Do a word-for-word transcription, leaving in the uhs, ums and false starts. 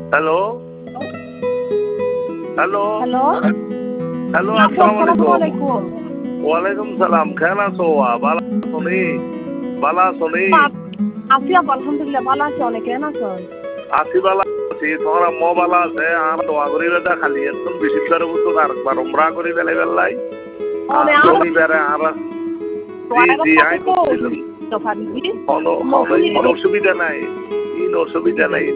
hello hello hello hello আপু আসসালামু আসসালামু আলাইকুম আলাইকুম ওয়ালাইকুম সালাম কেন আছো বালা শুনি বালা শুনি আছি আপু আলহামদুলিল্লাহ ভালো আছি অনেক কেন আছেন আছি বালা আছি তোমার আম্মু বালা আছে আর দোয়া করি বেটা খালি একদম বেশি করে বুঝতো আরেকবার উমরা করি বেলাই বেলাই আর অনে আর শনিবারে আর জি জি আই তো ফারিজি কোনো কোনো অসুবিধা নাই ইন অসুবিধা নাই